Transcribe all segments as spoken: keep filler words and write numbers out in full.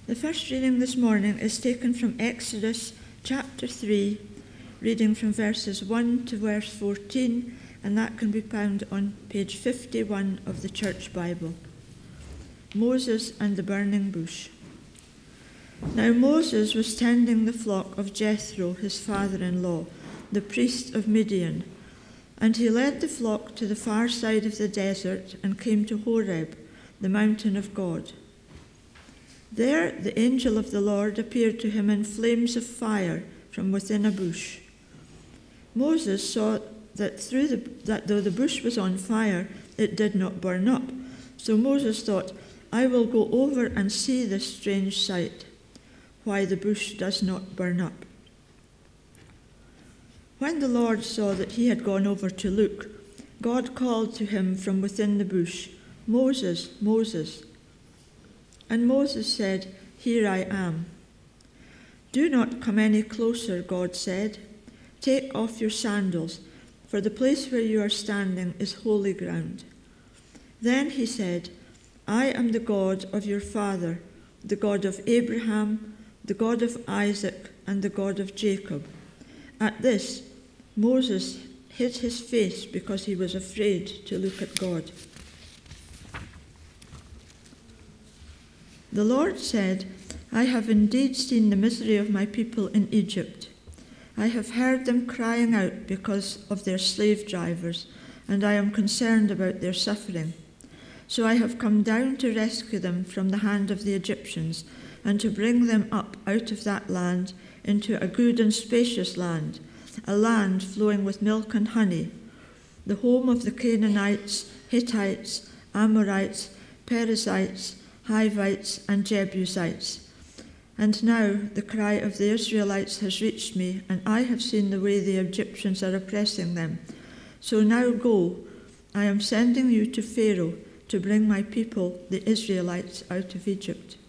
The first reading this morning is taken from Exodus chapter three, reading from verses one to verse fourteen, and that can be found on page fifty-one of the Church Bible. Moses and the burning bush. Now Moses was tending the flock of Jethro, his father-in-law, the priest of Midian, and he led the flock to the far side of the desert and came to Horeb, the mountain of God. There the angel of the Lord appeared to him in flames of fire from within a bush. Moses saw that, through the, that though the bush was on fire, it did not burn up. So Moses thought, I will go over and see this strange sight, why the bush does not burn up. When the Lord saw that he had gone over to look, God called to him from within the bush, Moses, Moses. And Moses said, Here I am. Do not come any closer, God said. Take off your sandals, for the place where you are standing is holy ground. Then he said, I am the God of your father, the God of Abraham, the God of Isaac, and the God of Jacob. At this, Moses hid his face because he was afraid to look at God. The Lord said, I have indeed seen the misery of my people in Egypt. I have heard them crying out because of their slave drivers, and I am concerned about their suffering. So I have come down to rescue them from the hand of the Egyptians, and to bring them up out of that land into a good and spacious land, a land flowing with milk and honey, the home of the Canaanites, Hittites, Amorites, Perizzites, Hivites, and Jebusites. And now the cry of the Israelites has reached me, and I have seen the way the Egyptians are oppressing them. So now go, I am sending you to Pharaoh to bring my people, the Israelites, out of Egypt.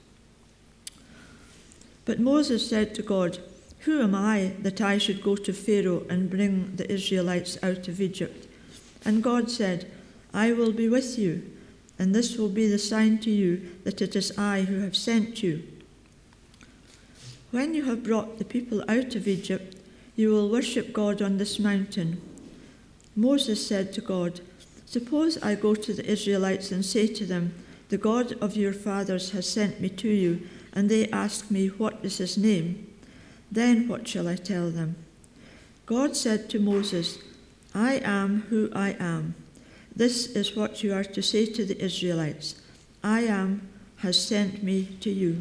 But Moses said to God, Who am I that I should go to Pharaoh and bring the Israelites out of Egypt? And God said, I will be with you, and this will be the sign to you that it is I who have sent you. When you have brought the people out of Egypt, you will worship God on this mountain. Moses said to God, Suppose I go to the Israelites and say to them, The God of your fathers has sent me to you, and they ask me, What is his name? Then what shall I tell them? God said to Moses, I am who I am. This is what you are to say to the Israelites. I am has sent me to you.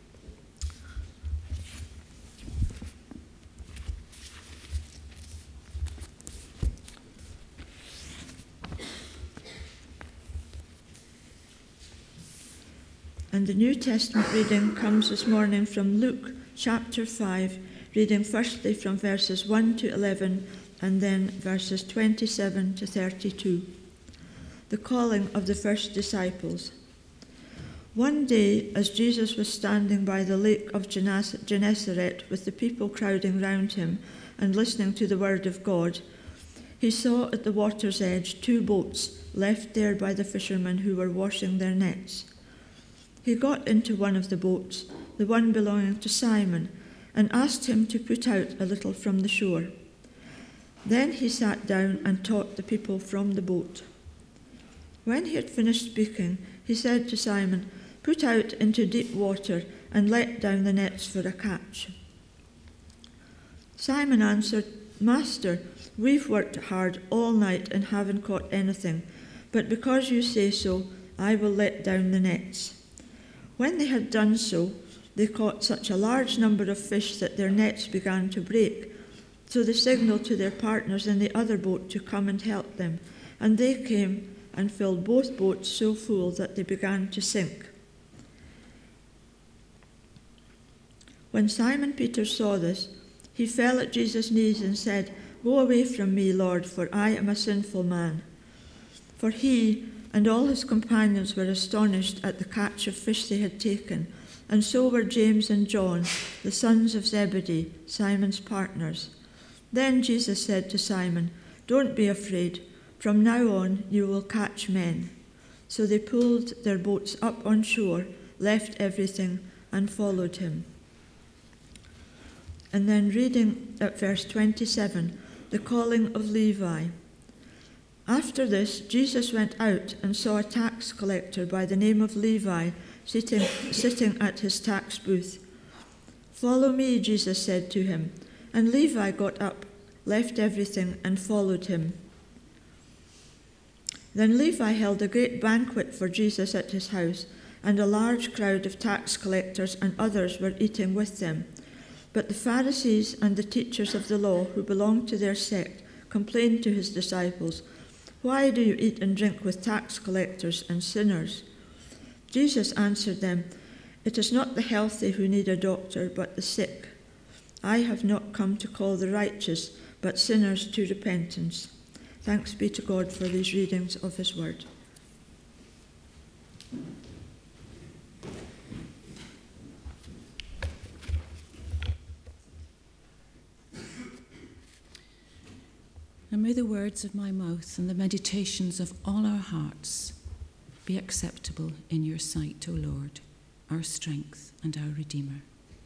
And the New Testament reading comes this morning from Luke chapter five, reading firstly from verses one to eleven and then verses twenty-seven to thirty-two. The calling of the first disciples. One day, as Jesus was standing by the lake of Gennesaret with the people crowding round him and listening to the word of God, he saw at the water's edge two boats left there by the fishermen who were washing their nets. He got into one of the boats, the one belonging to Simon, and asked him to put out a little from the shore. Then he sat down and taught the people from the boat. When he had finished speaking, he said to Simon, Put out into deep water and let down the nets for a catch. Simon answered, Master, we've worked hard all night and haven't caught anything, but because you say so, I will let down the nets. When they had done so, they caught such a large number of fish that their nets began to break. So they signaled to their partners in the other boat to come and help them, and they came and filled both boats so full that they began to sink. When Simon Peter saw this, he fell at Jesus' knees and said, Go away from me, Lord, for I am a sinful man. For he and all his companions were astonished at the catch of fish they had taken, and so were James and John, the sons of Zebedee, Simon's partners. Then Jesus said to Simon, Don't be afraid. From now on you will catch men. So they pulled their boats up on shore, left everything, and followed him. And then reading at verse twenty-seven, the calling of Levi. After this, Jesus went out and saw a tax collector by the name of Levi sitting, sitting at his tax booth. "Follow me," Jesus said to him. And Levi got up, left everything, and followed him. Then Levi held a great banquet for Jesus at his house, and a large crowd of tax collectors and others were eating with them. But the Pharisees and the teachers of the law who belonged to their sect complained to his disciples, "Why do you eat and drink with tax collectors and sinners?" Jesus answered them, "It is not the healthy who need a doctor, but the sick. I have not come to call the righteous, but sinners to repentance." Thanks be to God for these readings of his word. And may the words of my mouth and the meditations of all our hearts be acceptable in your sight, O Lord, our strength and our Redeemer.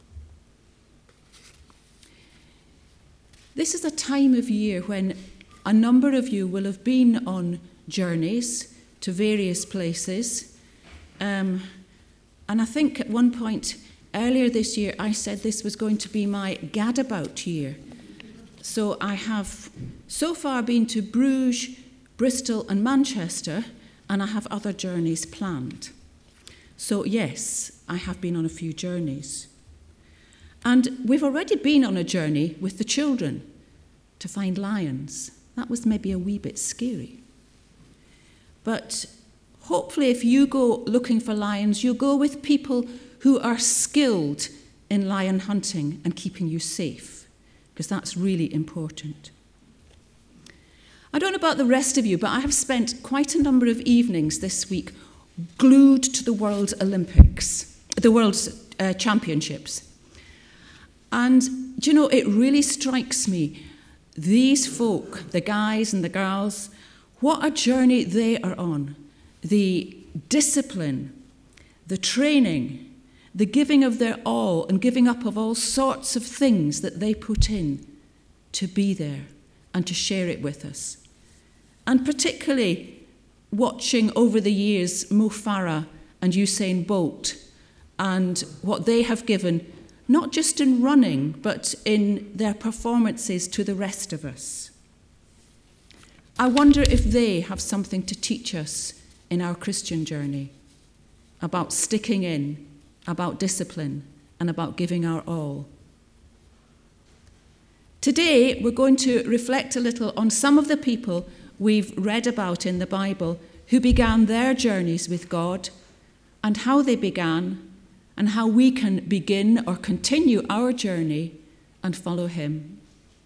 This is a time of year when a number of you will have been on journeys to various places. Um, and I think at one point earlier this year, I said this was going to be my gadabout year. So I have so far been to Bruges, Bristol and Manchester, and I have other journeys planned. So yes, I have been on a few journeys. And we've already been on a journey with the children to find lions. That was maybe a wee bit scary. But hopefully if you go looking for lions, you'll go with people who are skilled in lion hunting and keeping you safe, because that's really important. I don't know about the rest of you, but I have spent quite a number of evenings this week glued to the World Olympics, the World uh, Championships. And, do you know, it really strikes me, these folk, the guys and the girls, what a journey they are on. The discipline, the training, the giving of their all and giving up of all sorts of things that they put in to be there and to share it with us. And particularly watching over the years Mo Farah and Usain Bolt and what they have given, not just in running, but in their performances to the rest of us. I wonder if they have something to teach us in our Christian journey about sticking in, about discipline, and about giving our all. Today, we're going to reflect a little on some of the people we've read about in the Bible who began their journeys with God and how they began and how we can begin or continue our journey and follow him.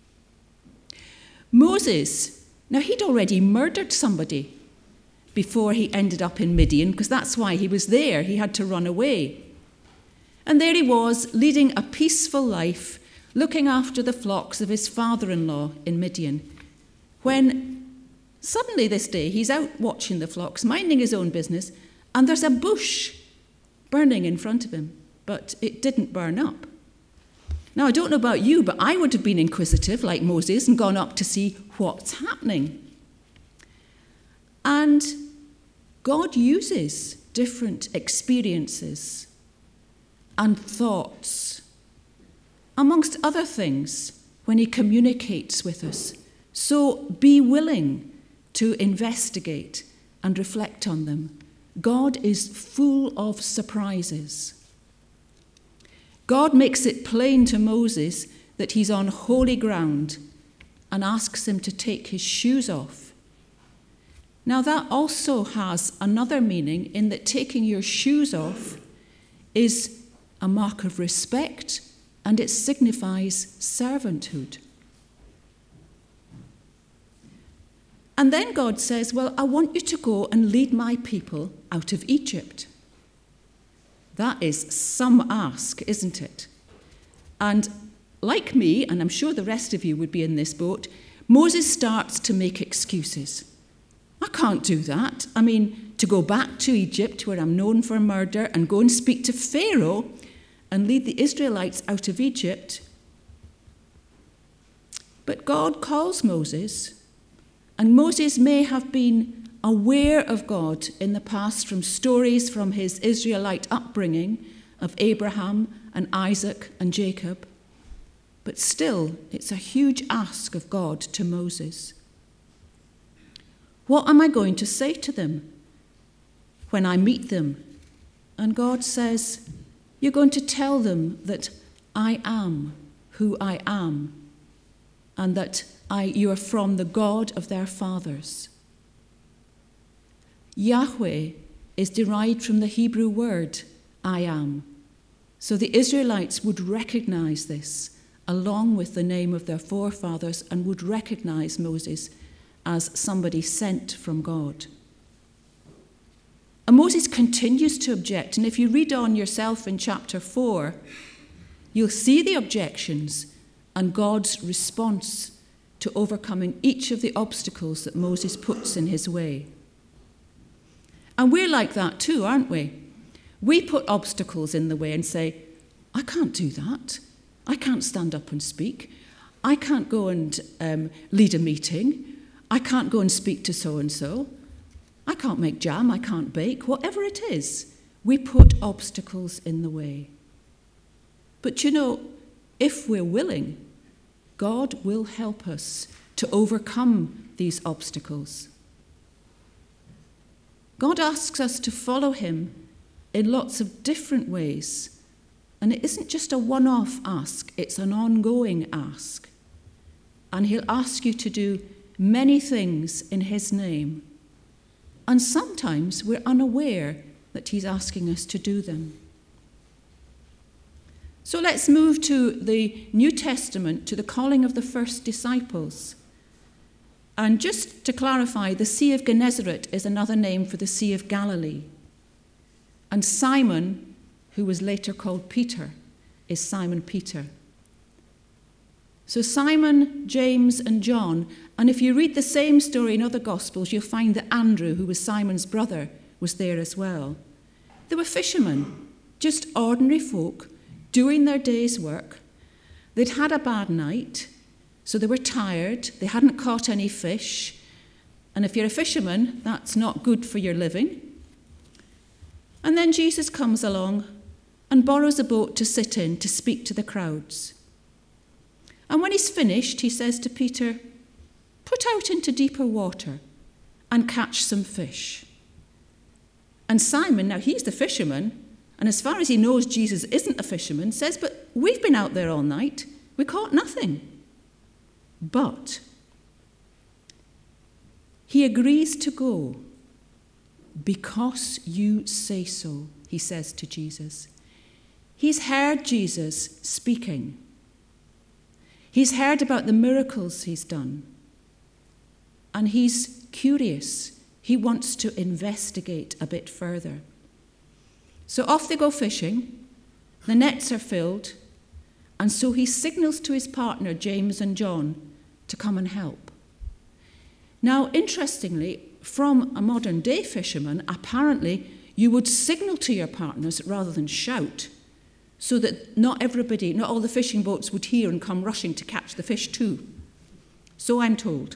Moses, now he'd already murdered somebody before he ended up in Midian, because that's why he was there. He had to run away. And there he was, leading a peaceful life, looking after the flocks of his father-in-law in Midian, when suddenly this day he's out watching the flocks, minding his own business, and there's a bush burning in front of him, but it didn't burn up. Now, I don't know about you, but I would have been inquisitive like Moses and gone up to see what's happening. And God uses different experiences and thoughts, amongst other things, when he communicates with us. So be willing to investigate and reflect on them. God is full of surprises. God makes it plain to Moses that he's on holy ground and asks him to take his shoes off. Now that also has another meaning in that taking your shoes off is a mark of respect and it signifies servanthood. And then God says, well, I want you to go and lead my people out of Egypt. That is some ask, isn't it? And like me, and I'm sure the rest of you would be in this boat, Moses starts to make excuses. I can't do that. I mean, to go back to Egypt, where I'm known for murder, and go and speak to Pharaoh, and lead the Israelites out of Egypt. But God calls Moses, and Moses may have been aware of God in the past from stories from his Israelite upbringing of Abraham and Isaac and Jacob. But still, it's a huge ask of God to Moses. What am I going to say to them when I meet them? And God says, you're going to tell them that I am who I am, and that I, you are from the God of their fathers. Yahweh is derived from the Hebrew word, I am. So the Israelites would recognize this along with the name of their forefathers and would recognize Moses as somebody sent from God. And Moses continues to object. And if you read on yourself in chapter four, you'll see the objections and God's response to overcoming each of the obstacles that Moses puts in his way. And we're like that too, aren't we? We put obstacles in the way and say, I can't do that. I can't stand up and speak. I can't go and um, lead a meeting. I can't go and speak to so-and-so. I can't make jam. I can't bake. Whatever it is, we put obstacles in the way. But you know, if we're willing, God will help us to overcome these obstacles. God asks us to follow him in lots of different ways. And it isn't just a one-off ask, it's an ongoing ask. And he'll ask you to do many things in his name. And sometimes we're unaware that he's asking us to do them. So let's move to the New Testament, to the calling of the first disciples. And just to clarify, the Sea of Gennesaret is another name for the Sea of Galilee. And Simon, who was later called Peter, is Simon Peter. So Simon, James, and John, and if you read the same story in other Gospels, you'll find that Andrew, who was Simon's brother, was there as well. They were fishermen, just ordinary folk, doing their day's work. They'd had a bad night, so they were tired. They hadn't caught any fish. And if you're a fisherman, that's not good for your living. And then Jesus comes along and borrows a boat to sit in to speak to the crowds. And when he's finished, he says to Peter, put out into deeper water and catch some fish. And Simon, now he's the fisherman, and as far as he knows Jesus isn't a fisherman, says, but we've been out there all night. We caught nothing. But he agrees to go because you say so, he says to Jesus. He's heard Jesus speaking. He's heard about the miracles he's done. And he's curious. He wants to investigate a bit further. So off they go fishing. The nets are filled. And so he signals to his partner, James and John, to come and help. Now, interestingly, from a modern day fisherman, apparently you would signal to your partners rather than shout, so that not everybody, not all the fishing boats would hear and come rushing to catch the fish too. So I'm told.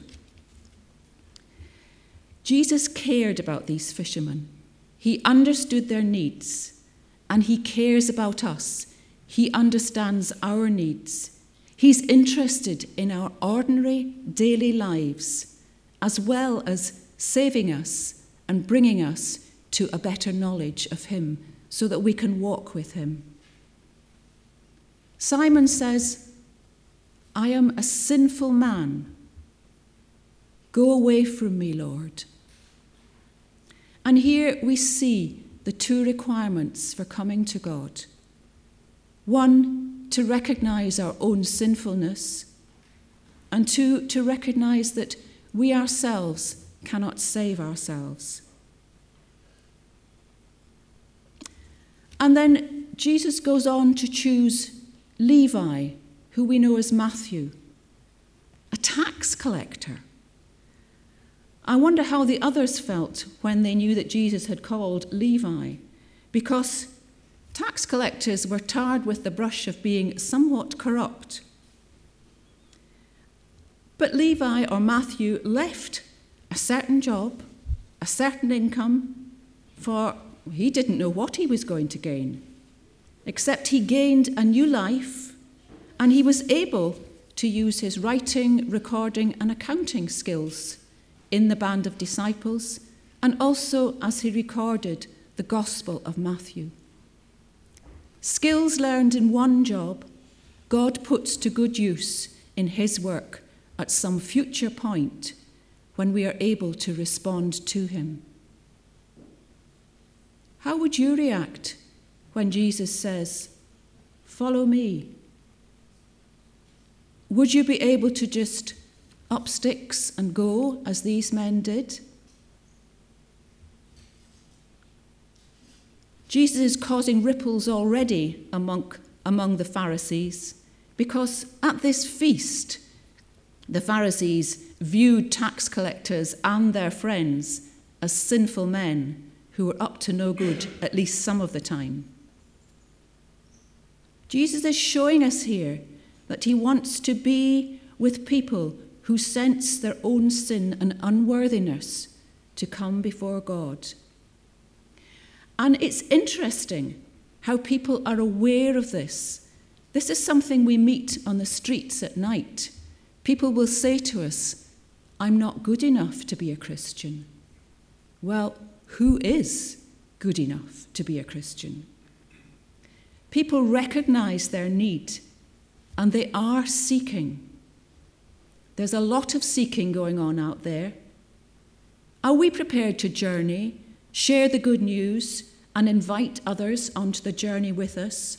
Jesus cared about these fishermen. He understood their needs, and he cares about us. He understands our needs. He's interested in our ordinary daily lives, as well as saving us and bringing us to a better knowledge of him so that we can walk with him. Simon says, I am a sinful man. Go away from me, Lord. And here we see the two requirements for coming to God. One, to recognize our own sinfulness, and two, to recognize that we ourselves cannot save ourselves. And then Jesus goes on to choose Levi, who we know as Matthew, a tax collector. I wonder how the others felt when they knew that Jesus had called Levi, because Tax collectors were tarred with the brush of being somewhat corrupt. But Levi or Matthew left a certain job, a certain income, for he didn't know what he was going to gain, except he gained a new life, and he was able to use his writing, recording, and accounting skills in the band of disciples, and also as he recorded the Gospel of Matthew. Skills learned in one job, God puts to good use in his work at some future point when we are able to respond to him. How would you react when Jesus says, "Follow me"? Would you be able to just up sticks and go as these men did? Jesus is causing ripples already among, among the Pharisees, because at this feast, the Pharisees viewed tax collectors and their friends as sinful men who were up to no good at least some of the time. Jesus is showing us here that he wants to be with people who sense their own sin and unworthiness to come before God. And it's interesting how people are aware of this. This is something we meet on the streets at night. People will say to us, "I'm not good enough to be a Christian." Well, who is good enough to be a Christian? People recognize their need, and they are seeking. There's a lot of seeking going on out there. Are we prepared to journey, share the good news, and invite others onto the journey with us?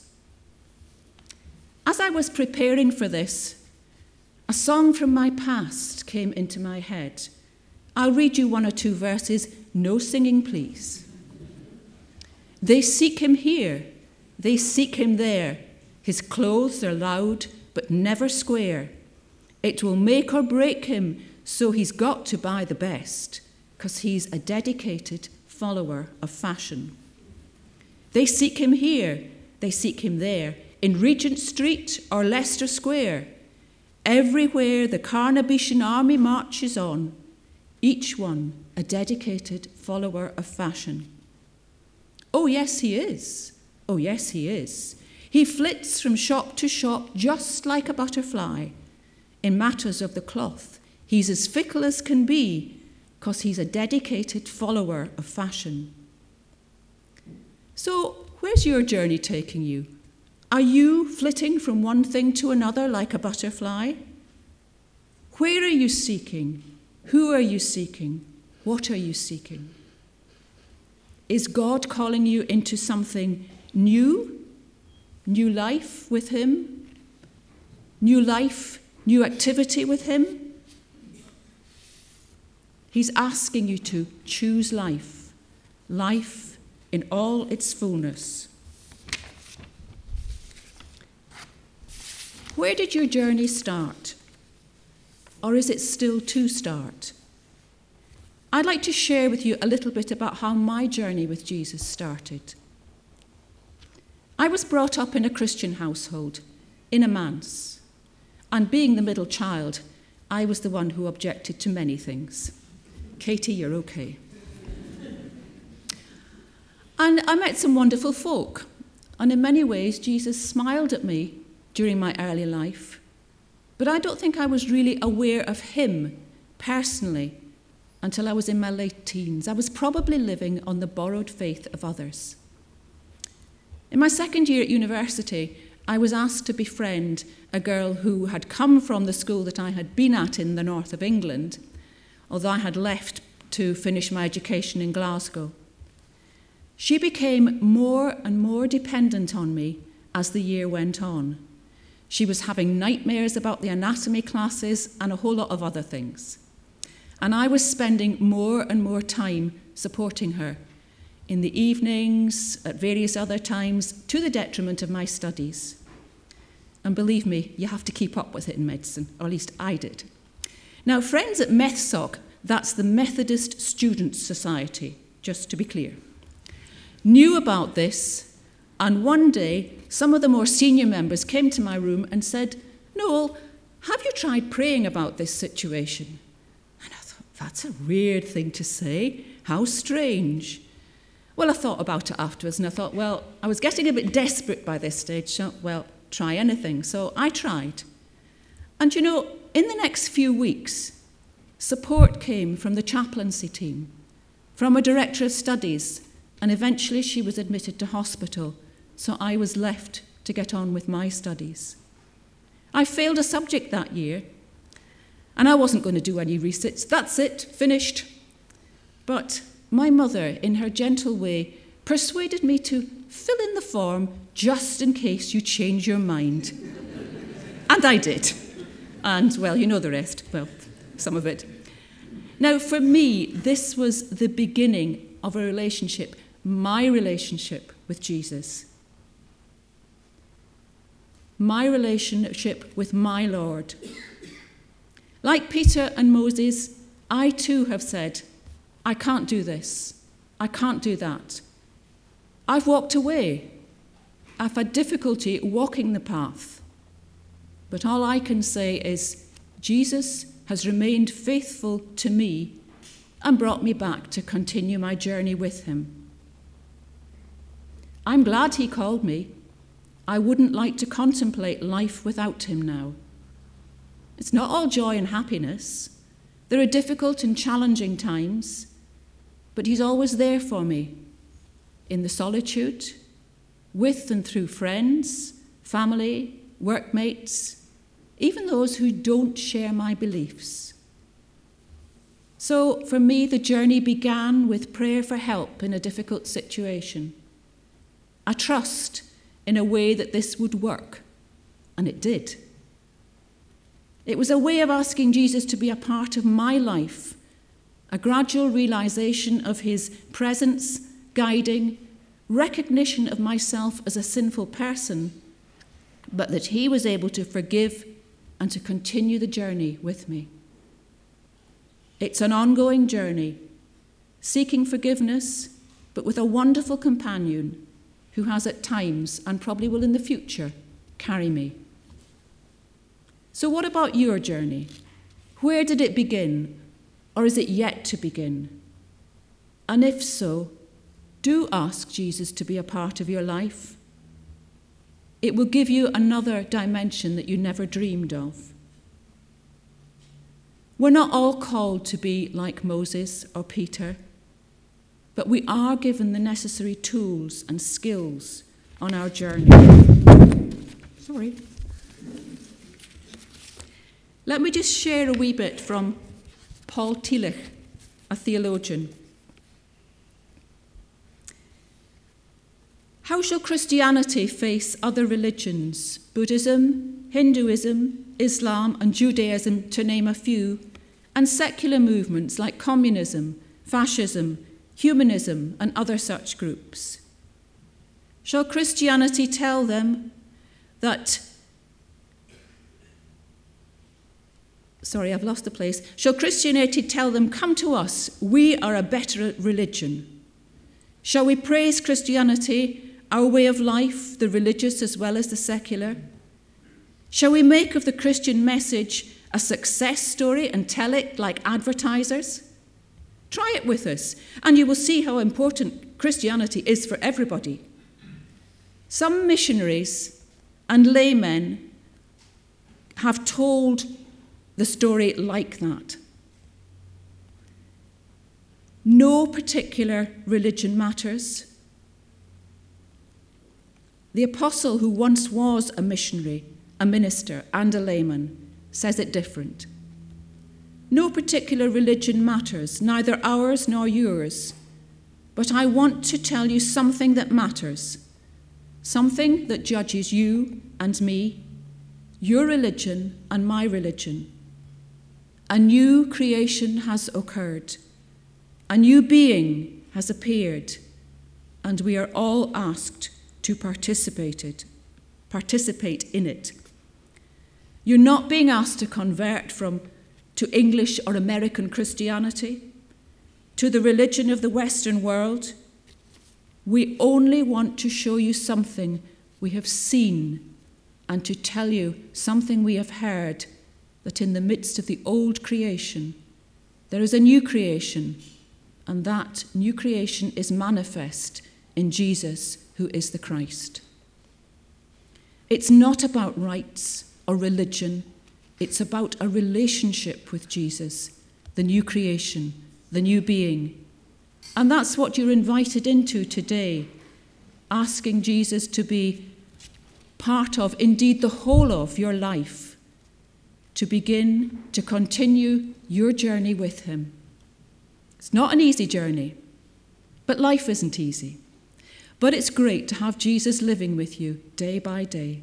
As I was preparing for this, a song from my past came into my head. I'll read you one or two verses. No singing, please. They seek him here, they seek him there. His clothes are loud, but never square. It will make or break him, so he's got to buy the best, 'cause he's a dedicated follower of fashion. They seek him here, they seek him there, in Regent Street or Leicester Square. Everywhere the Carnabetian army marches on, each one a dedicated follower of fashion. Oh yes, he is. Oh yes, he is. He flits from shop to shop just like a butterfly. In matters of the cloth, he's as fickle as can be, 'cause he's a dedicated follower of fashion. So, where's your journey taking you? Are you flitting from one thing to another like a butterfly? Where are you seeking? Who are you seeking? What are you seeking? Is God calling you into something new? New life with him? New life, new activity with him? He's asking you to choose life, life in all its fullness. Where did your journey start? Or is it still to start? I'd like to share with you a little bit about how my journey with Jesus started. I was brought up in a Christian household, in a manse, and being the middle child, I was the one who objected to many things. Katie, you're okay. And I met some wonderful folk, and in many ways Jesus smiled at me during my early life, but I don't think I was really aware of him personally until I was in my late teens. I was probably living on the borrowed faith of others. In my second year at university, I was asked to befriend a girl who had come from the school that I had been at in the north of England, although I had left to finish my education in Glasgow. She became more and more dependent on me as the year went on. She was having nightmares about the anatomy classes and a whole lot of other things. And I was spending more and more time supporting her in the evenings, at various other times, to the detriment of my studies. And believe me, you have to keep up with it in medicine, or at least I did. Now, friends at METHSOC, that's the Methodist Students' Society, just to be clear, knew about this And one day, some of the more senior members came to my room and said, "Noel, have you tried praying about this situation?" And I thought, that's a weird thing to say. How strange. Well, I thought about it afterwards, and I thought, well, I was getting a bit desperate by this stage, so, well, try anything. So I tried. And you know, in the next few weeks, support came from the chaplaincy team, from a director of studies, and eventually she was admitted to hospital, so I was left to get on with my studies. I failed a subject that year, and I wasn't going to do any resits. That's it, finished. But my mother, in her gentle way, persuaded me to fill in the form just in case you change your mind. And I did. And, well, you know the rest. Well, some of it. Now, for me, this was the beginning of a relationship, my relationship with Jesus. My relationship with my Lord. Like Peter and Moses, I too have said, I can't do this. I can't do that. I've walked away. I've had difficulty walking the path. But all I can say is, Jesus has remained faithful to me and brought me back to continue my journey with him. I'm glad he called me. I wouldn't like to contemplate life without him now. It's not all joy and happiness. There are difficult and challenging times, but he's always there for me, in the solitude, with and through friends, family, workmates, even those who don't share my beliefs. So for me, the journey began with prayer for help in a difficult situation. I trust in a way that this would work, and it did. It was a way of asking Jesus to be a part of my life, a gradual realization of his presence, guiding, recognition of myself as a sinful person, but that he was able to forgive and to continue the journey with me. It's an ongoing journey, seeking forgiveness, but with a wonderful companion who has at times, and probably will in the future, carry me. So what about your journey? Where did it begin, or is it yet to begin? And if so, do ask Jesus to be a part of your life. It will give you another dimension that you never dreamed of. We're not all called to be like Moses or Peter, but we are given the necessary tools and skills on our journey. Sorry. Let me just share a wee bit from Paul Tillich, a theologian. How shall Christianity face other religions, Buddhism, Hinduism, Islam, and Judaism, to name a few, and secular movements like communism, fascism, humanism, and other such groups? Shall Christianity tell them that, sorry, I've lost the place. Shall Christianity tell them, come to us, we are a better religion? Shall we praise Christianity, our way of life, the religious as well as the secular? Shall we make of the Christian message a success story and tell it like advertisers? Try it with us, and you will see how important Christianity is for everybody. Some missionaries and laymen have told the story like that. No particular religion matters. The apostle, who once was a missionary, a minister, and a layman, says it different. No particular religion matters, neither ours nor yours. But I want to tell you something that matters, something that judges you and me, your religion and my religion. A new creation has occurred. A new being has appeared, and we are all asked to participate it, participate in it. You're not being asked to convert from to English or American Christianity, to the religion of the Western world. We only want to show you something we have seen and to tell you something we have heard, that in the midst of the old creation, there is a new creation, and that new creation is manifest in Jesus, who is the Christ. It's not about rites or religion. It's about a relationship with Jesus, the new creation, the new being. And that's what you're invited into today, asking Jesus to be part of, indeed the whole of your life, to begin to continue your journey with him. It's not an easy journey, but life isn't easy. But it's great to have Jesus living with you day by day.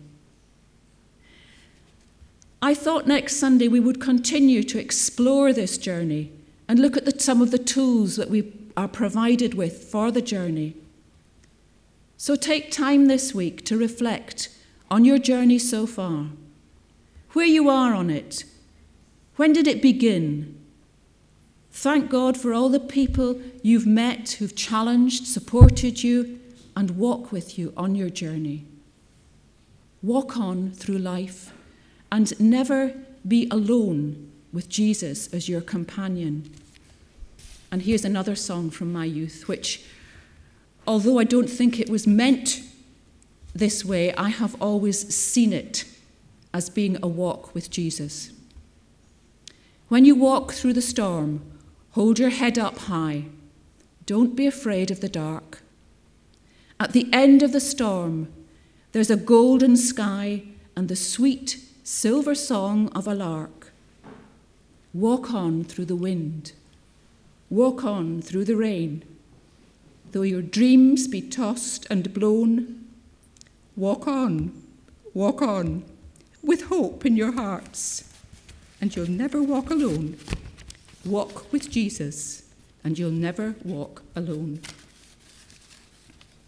I thought next Sunday we would continue to explore this journey and look at the, some of the tools that we are provided with for the journey. So take time this week to reflect on your journey so far, where you are on it. When did it begin? Thank God for all the people you've met who've challenged, supported you, and walk with you on your journey. Walk on through life and never be alone with Jesus as your companion. And here's another song from my youth, which, although I don't think it was meant this way, I have always seen it as being a walk with Jesus. When you walk through the storm, hold your head up high. Don't be afraid of the dark. At the end of the storm, there's a golden sky and the sweet silver song of a lark. Walk on through the wind. Walk on through the rain. Though your dreams be tossed and blown, walk on, walk on, with hope in your hearts, and you'll never walk alone. Walk with Jesus, and you'll never walk alone.